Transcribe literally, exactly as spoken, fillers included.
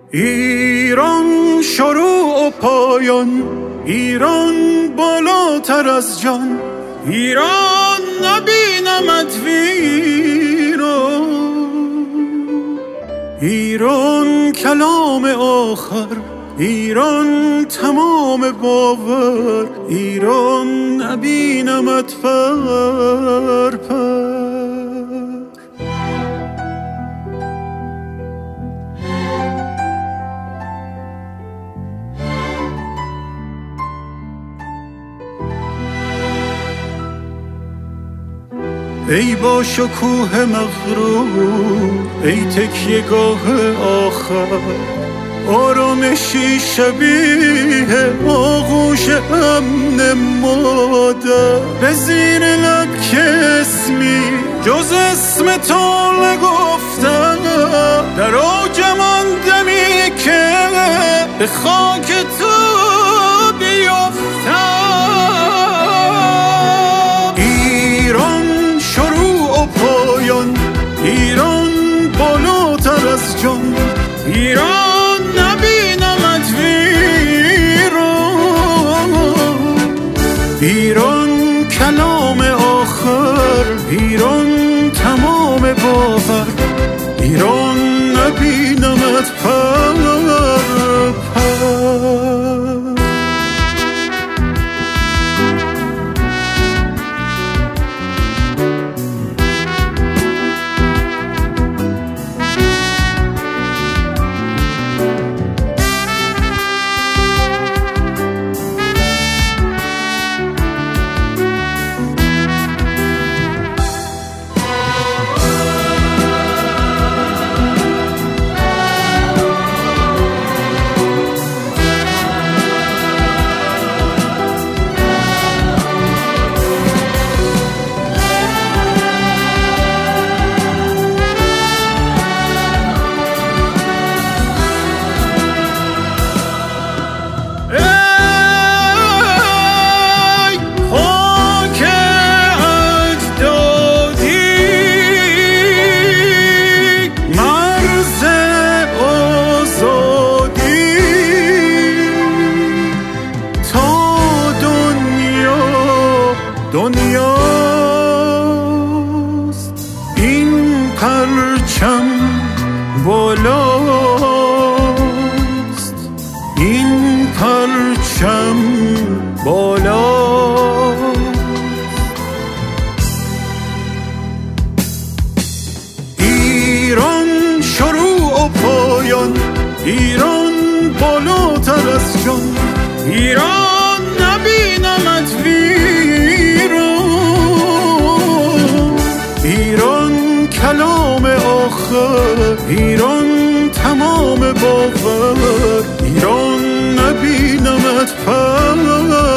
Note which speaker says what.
Speaker 1: ایران شروع و پایان، ایران بالاتر از جان، ایران نبینمت ویران، ایران کلام آخر، ایران تمام باور، ایران نبینمت پر پر. ای با شکوه مغرور، ای تکیه گاه آخر، آرامشی شبیه آغوش امن مادر، به زیر لب که اسمی جز اسم تو نگفتم، در اوج من دمی که به خاک تو بیفتم. ایران شروع و پایان، ایران بالاتر از جان، ایران نبینمت ویران، ایران کلام آخر، ایران تمام باور، ایران نبینمت پر پر. دنیاست این پرچم بالاست، این پرچم بالاست. ایران شروع و پایان، ایران بالاتر از جان، ایران نبینمت ویران، ایران کلام آخر، ایران تمام باور، ایران نبینمت پر